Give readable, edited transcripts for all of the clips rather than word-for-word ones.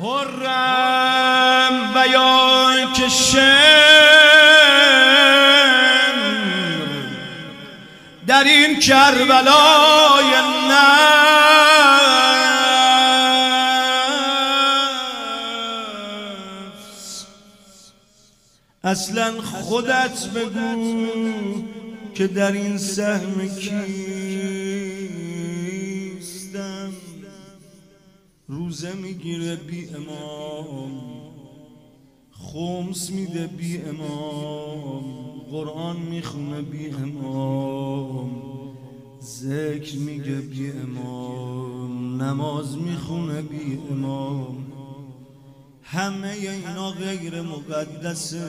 حرم و یا که شمر در این کربلای نفس. اصلا خودت بگو که در این سهم کیستم. روزه میگیره بی امام، خمس میده بی امام، قرآن میخونه بی امام، ذکر میگه بی امام، نماز میخونه بی امام. همه اینا غیر مقدسه.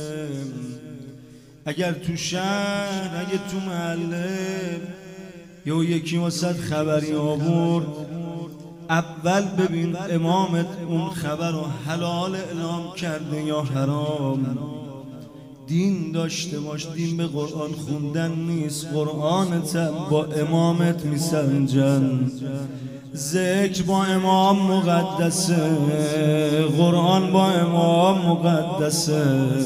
اگر تو شهر، اگه تو محله یا یکی واسه خبری آورد، اول ببین امامت اون خبر رو حلال اعلام کرده یا حرام. دین داشته باش، دین به قرآن خوندن نیست، قرآنت با امامت میسنجن. ذکر با امام مقدسه، قرآن با امام مقدسه،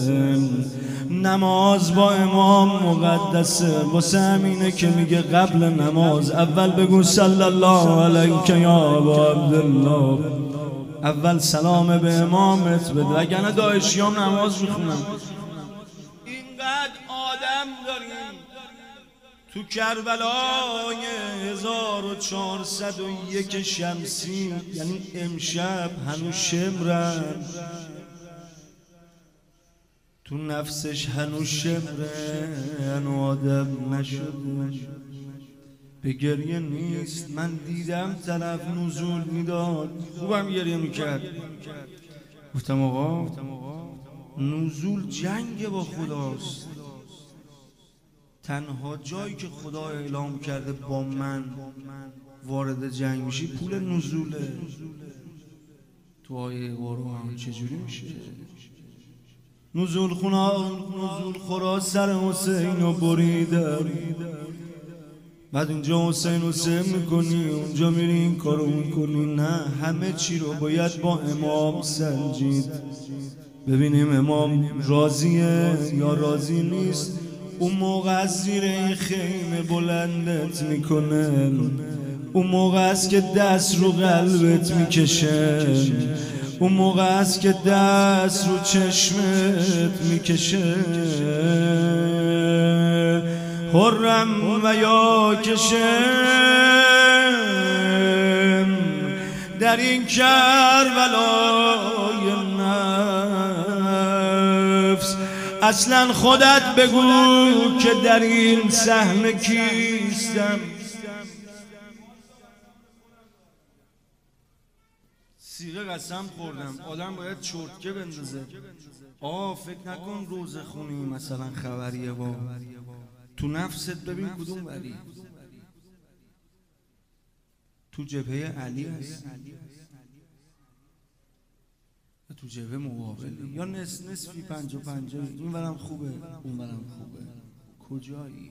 نماز با امام مقدسه. واسه همینه که میگه قبل نماز اول بگو صلی الله علیک یا ابا عبدالله. اول سلام به امامت بده، وگرنه داعشیام نماز میخونن. اینقدر آدم داریم تو کربلای 1401 شمسی، یعنی امشب هنوز شمرن، تو نفسش هنوز شمرن و آدم نشد. به گریه نیست. من دیدم طرف نزول میداد، خوبم گریه میکرد. گفتم آقا نزول جنگ با خداست. تنها جایی که خدا اعلام کرده با من وارد جنگ میشی پول نزوله. تو آیه قرآن چجوری میشه؟ نزول خورا سر حسین رو بریدن. بعد اینجا حسین میکنی، اونجا میری این کارو میکنی. نه، همه چی رو باید با امام سنجید، ببینیم امام راضیه یا راضی نیست. اون موقع از زیر این خیمه بلندت میکنه، اون موقع است که دست رو قلبت میکشه، اون موقع است که دست رو چشمت میکشه. حرم و یا که شم در این کربلای نفس. اصلا خودت بگو که در این صحنه کیستم. سیغه قسم خوردم آدم باید چرتکه بندازه. فکر نکن روزه خونی مثلا خبریه با تو نفست. ببین کدوم ولی تو جبهه علی هست، تو جبهه مقابلی، یا نصفی 50-50. این ورم خوبه اون ورم خوبه. کجایی؟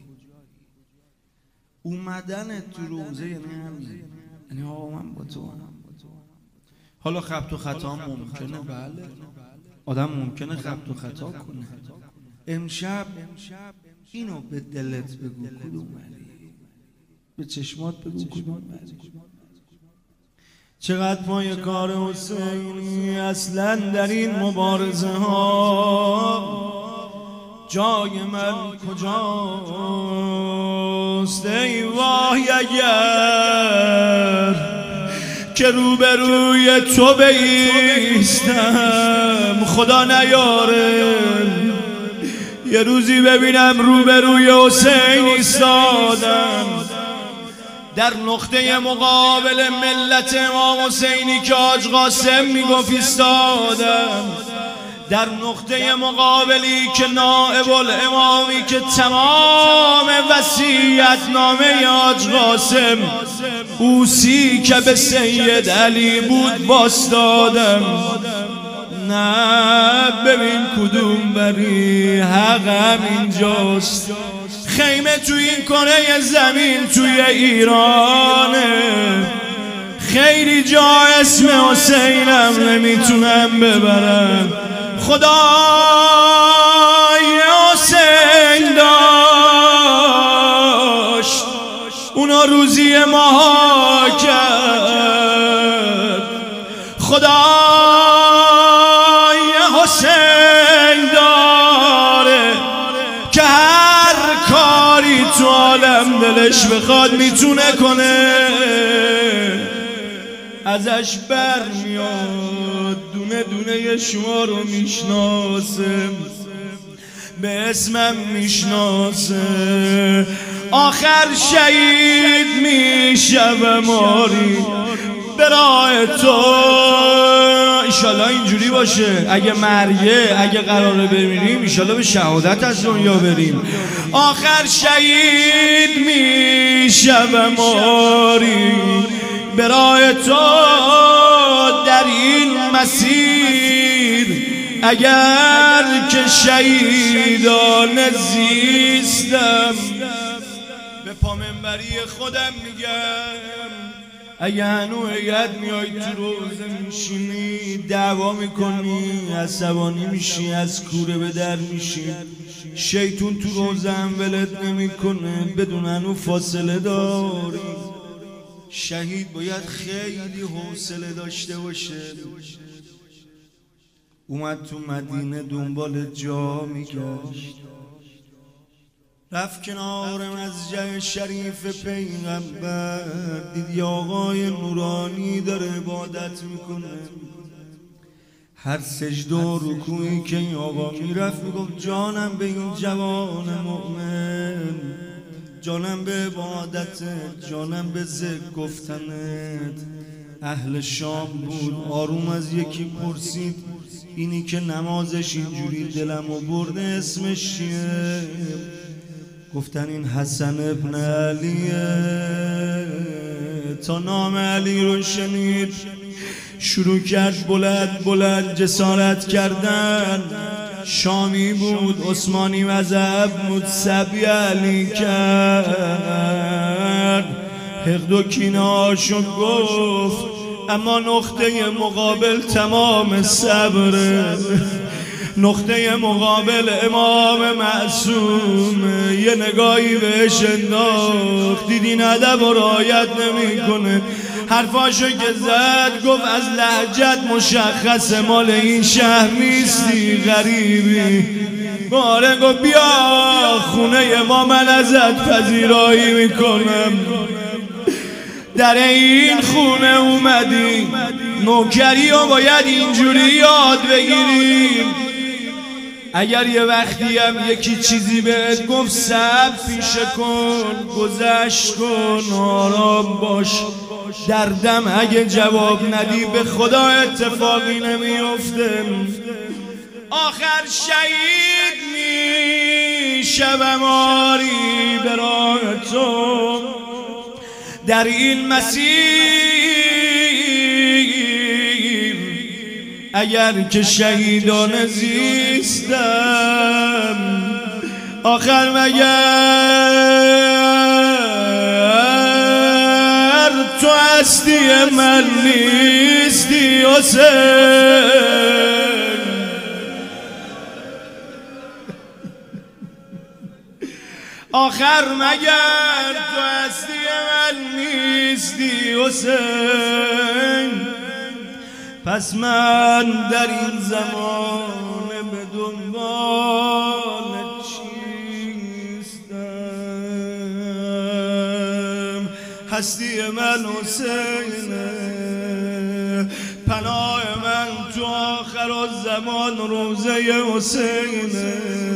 اومدن تو روزه یعنی همین، یعنی آقا من با تو هم. حالا خبط و خطا ممکنه، بله آدم ممکنه خبط و خطا کنه. امشب اینو به دلت بگو کدوم ولی، به چشمات بگو کدوم ولی. چقدر پای کار حسینی اصلا در این مبارزه ها. جای من کجاست ای وای اگر که روبروی تو بایستم. خدا نیاره یه روزی ببینم روبروی حسین ایستادم، در نقطه مقابل ملت امام حسینی که حاج قاسم میگفت ایستادم، در نقطه مقابلی که نائب الامامی که تمام وصیت نامه حاج قاسم اوصی که به سید علی بود باستادم. نه ببین کدوم بری، حق همینجاست. خیمه توی این کره زمین توی ایرانه، خیلی جا اسم حسینم نمیتونم ببرم. خدای حسین داشت اونا روزی ماها کرد. خدای حسین داره که هر کاری تو عالم دلش بخواد میتونه کنه. ازش برمیاد دونه دونه شما رو میشناسه، به اسمم میشناسه. آخر شهید میشم ماری برای تو. ایشالله اینجوری باشه، اگه مرگه اگه قراره بمیریم ایشالله به شهادت از دنیا بریم. آخر شهید میشم ماری برای تو در این مسیر. اگر که شهیدانه زیستم به پامنبری خودم میگم، اگه هنو هیئت میای تو روزه میشینی دعوا میکنی عصبانی میشی از کوره به در میشی، شیطون تو روزه هم ولت نمیکنه بدون هنو فاصله داری. شهید باید خیلی حوصله داشته باشه. اومد تو مدینه دنبال جا میگشت، رفت کنار مسجد شریف پیغمبر، دید آقای نورانی داره عبادت میکنه. هر سجده و رکوعی که این آقا میرفت میگفت جانم به این جوان مؤمن، جانم به عبادتت، جانم به ذکر گفتنت. اهل شام بود، آروم از یکی پرسید اینی که نمازش اینجوری دلمو برده اسمش چیه؟ گفتن این حسن ابن علیه. تا نام علی رو شنید شروع کرد بلند بلند جسارت کردن. شامی بود، عثمانی مذهب بود، سبی علی کرد. حقد و کینه‌هاشو گفت، اما نقطه مقابل تمام صبره. نقطه مقابل امام معصوم یه نگاهی بهش انداخت، دیدین ادب و رعایت نمی‌کنه. حرفاشو که زد گفت از لهجت مشخص مال این شهر نیستی، غریبی. باره گفت بیا خونه ما، من ازت پذیرایی میکنم. در این خونه اومدی، نوکری رو باید اینجوری یاد بگیریم. اگر یه وقتی هم یکی چیزی بهت گفت صبر پیشه کن، گذشت کن، آرام باش. دردم اگه جواب ندی به خدا اتفاقی نمیفته. آخر شهید میشم آری برای تو در این مسیر. اگر که شهیدانه زیستم آخر مگر تو هستی من نیستی حسین. آخر مگر تو هستی من نیستی حسین. پس من در این زمانه به دنبال چیستم؟ هستی من حسینه، پناه من تو آخر الزمان روزه حسینه.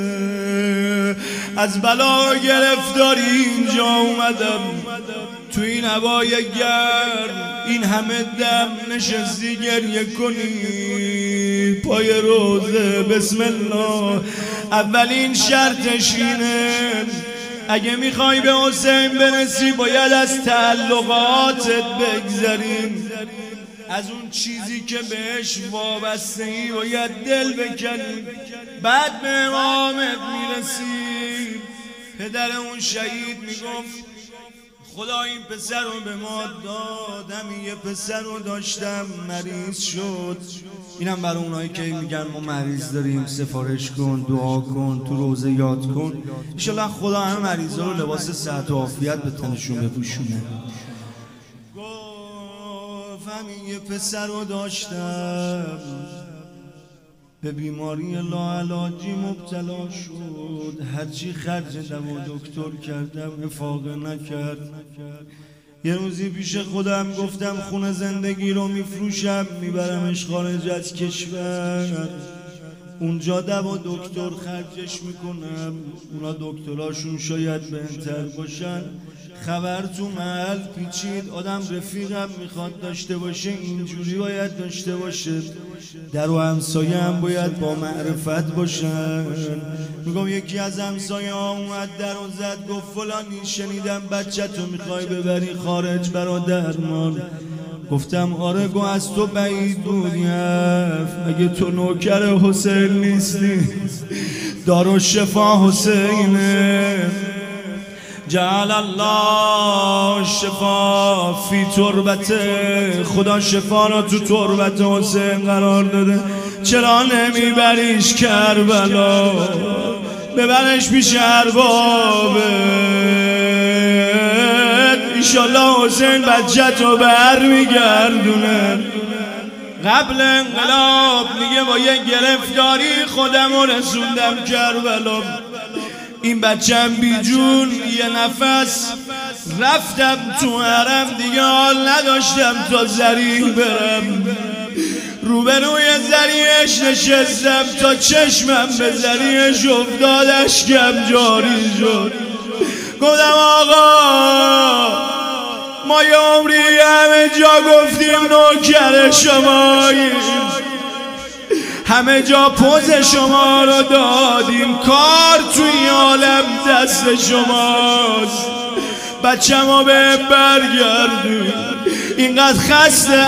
از بلا گرفتاری اینجا اومدم، تو این هوای گرم این همه دم نشستی گریه کنی پای روزه. بسم الله. اولین شرطش اینه اگه میخوای به حسین برسی باید از تعلقاتت بگذریم، از اون چیزی که بهش وابسته ای باید دل بکنی، بعد به امامت میرسی. پدر اون شهید میگفت خدا این پسر رو به ما دادم. یه پسر رو داشتم مریض شد. اینم برای اونایی که میگن ما مریض داریم سفارش کن، دعا کن، تو روزه یاد کن. انشالله خدا همه مریضا رو لباس صحت و عافیت به تنشون بپوشونه. گفتم یه پسر رو داشتم به بیماری لاعلاجی مبتلا شد. هرچی خرج دوا دکتر کردم افاقه نکرد. یه روزی پیش خودم گفتم خونه زندگی رو میفروشم میبرمش خارج از کشور، اونجا دوا دکتر خرجش میکنم. اونا دکتراشون شاید بهتر باشن. خبر تو محل پیچید. آدم رفیقم میخواد داشته باشه اینجوری باید داشته باشه. در و همسایه هم باید با معرفت باشن. میگم یکی از همسایه ها اومد در و زد گفت فلانی شنیدم بچه تو میخوای ببری خارج برا درمان. گفتم آره گو از تو بعید بودی اگه تو نوکر حسین نیستی دارو شفا حسینه. جعل الله شفا فی تربته. خدا شفا را تو تربت حسین قرار داده. چرا نمیبریش کربلا؟ ببرش پیش اربابت. ایشالله حسین بچه تو بر میگردونه. قبل انقلاب میگه با یه گرفتاری خودم رو رسوندم کربلا. این بچم بی جون یه نفس رفتم تو حرم دیگه حال نداشتم تا زریح برم. روبروی زریحش نشستم تا چشمم به زریحش افتاد اشکم جاری شد. گفتم آقا ما یه عمری همه جا گفتیم نوکر شماییم، همه جا پوز شما رو دادیم، کار توی عالم دست شماست. بچه‌مو به برگردون. اینقدر خسته‌ام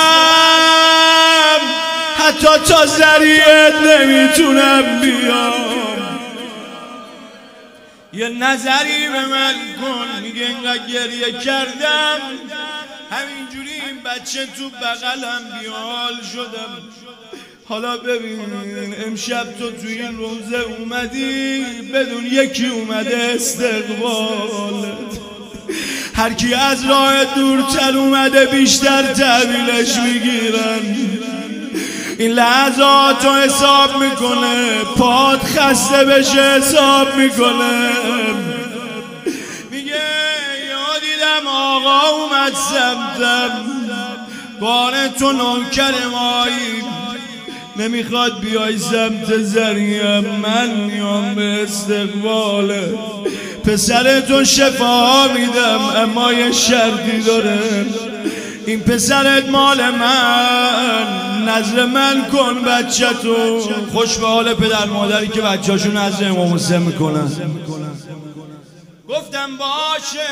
حتی تا زریعت نمیتونم بیام. یه نظری به من کن. میگه اینقدر گریه کردم همینجوری این بچه تو بغلم بیحال شدم. حالا ببین امشب تو توی این روزه اومدی بدون یکی اومده استقبالت. هر کی از راه دورتر اومده بیشتر تحویلش میگیرن. این لحظات رو حساب میکنه، پات خسته بشه حساب میکنه. میگه یا دیدم آقا اومد سمتم، باره تو نوکر مایی، نمیخواد بیای سمت زریم، من میام به استقباله. پسر تو شفا میدم اما یه شرطی داره، این پسرت مال من، نظر من کن بچه تو. خوش به حال پدر مادری که بچه هاشو نظر امام حسین میکنن. گفتم باشه.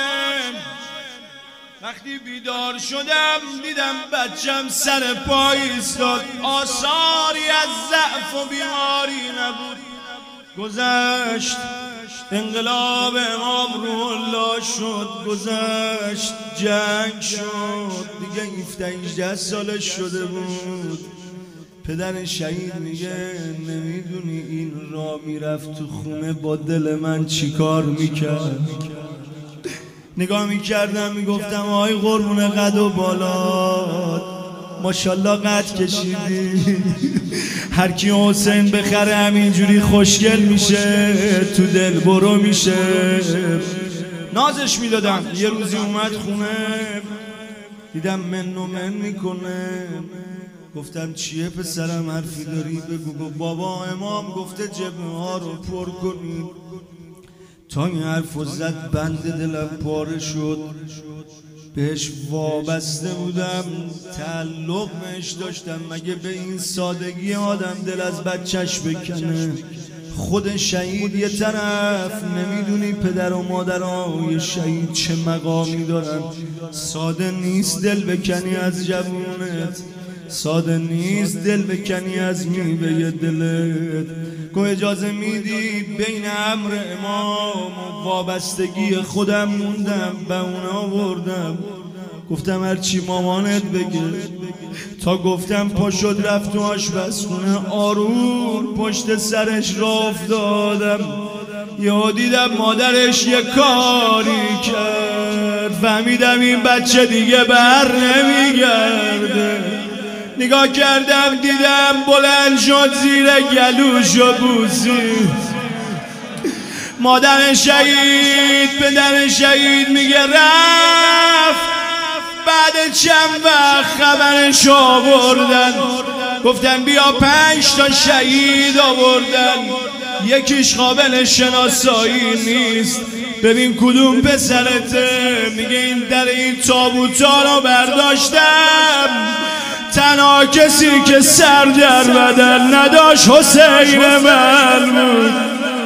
وقتی بیدار شدم دیدم بچم سر پای ایستاد، آثاری از ضعف و بیماری نبود. گذشت انقلاب امام روح الله شد، گذشت جنگ شد، دیگه 17-18 سالش شده بود. پدر شهید میگه نمیدونی این را میرفت تو خونه با دل من چیکار میکرد. نگاه میکردم میگفتم آی قربون قد و بالات، ماشالله قد کشیدی. هر کی حسین بخره همینجوری خوشگل میشه، تو دل برو میشه. نازش میدادم. یه روزی اومد خونه دیدم من و من میکنه. گفتم چیه پسرم حرفی داری بگو. بابا امام گفته جبه ها رو پر کنید. تا این حرف زد بند دلم پاره شد. بهش وابسته بودم، تعلق بهش داشتم. مگه به این سادگی آدم دل از بچهش بکنه؟ خود شهید یه طرف، نمیدونی پدر و مادرای شهید چه مقامی دارن. ساده نیست دل بکنی از جوونت، ساده نیست دل بکنی از میوه دلت. که اجازه میدی بین امر امام و وابستگی خودم موندم، به اون آوردم. گفتم هرچی مامانت بگه. تا گفتم پا شد رفت تو آشپزخونه، آروم پشت سرش را افتادم. یا دیدم مادرش یه کاری کرد، فهمیدم این بچه دیگه بر نمیگرده. نگاه کردم دیدم بلند شد زیر گلوش و بوسید. مادر شهید پدر شهید میگه رفت. بعد چند وقت خبرش آوردن، گفتن بیا 5 تا شهید آوردن، یکیش قابل شناسایی نیست، ببین کدوم پسرته. میگه این در این تابوتا رو برداشتم، تنها کسی که سر در بدن نداشت حسین من بود.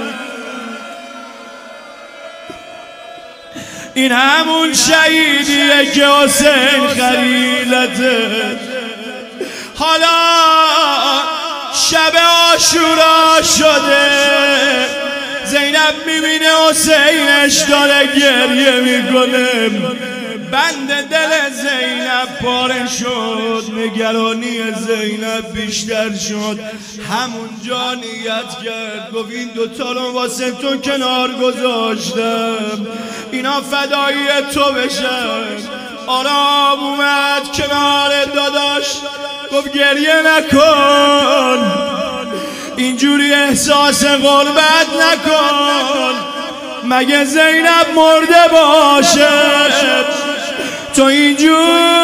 این همون شهیدیه که حسین خلیلته. حالا شب عاشورا شده، زینب میبینه حسینش داره گریه میکنه. بند دل زینب پاره شد، نگرانی زینب بیشتر شد. همونجا نیت کرد، گفت این دوتا رو واسه تو کنار گذاشتم، اینا فدایی تو بشن. آرام اومد کنار داداش، گفت گریه نکن، اینجوری احساس غربت نکن، مگه زینب مرده باشه تو اینجور